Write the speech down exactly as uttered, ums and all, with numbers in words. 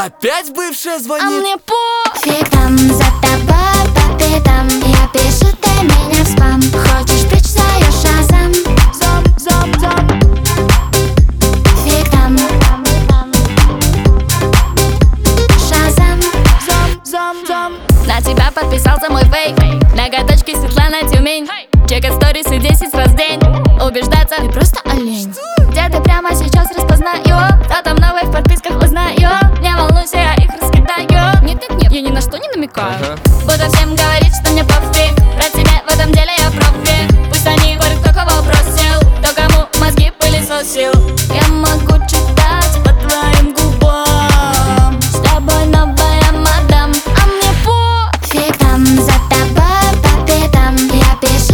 Опять бывшая звонит? А мне пофиг там, за тобой по пятам. Я пишу, ты меня в спам. Хочешь, причитаю шазам. Зам, зам, зам. Фиг там, шазам. Зам, зам, зам. На тебя подписался мой фейк. Ноготочки Светлана Тюмень. Чекать сторисы десять раз в день. Убеждаться, Ты просто олень. где ты прямо сейчас распознаю. Кто там новый в подписках узнаю. Не волнуйся, я их раскидаю. Нет, нет, нет, я ни на что не намекаю. Ага. Буду всем говорить, что мне пофиг. Про тебя в этом деле я профи. Пусть они говорят, кто кого бросил, кто кому мозги пылесосил. Я могу читать по твоим губам. С тобой новая мадам. А мне пофиг. Фиг там, за тобой по пятам. Я пишу,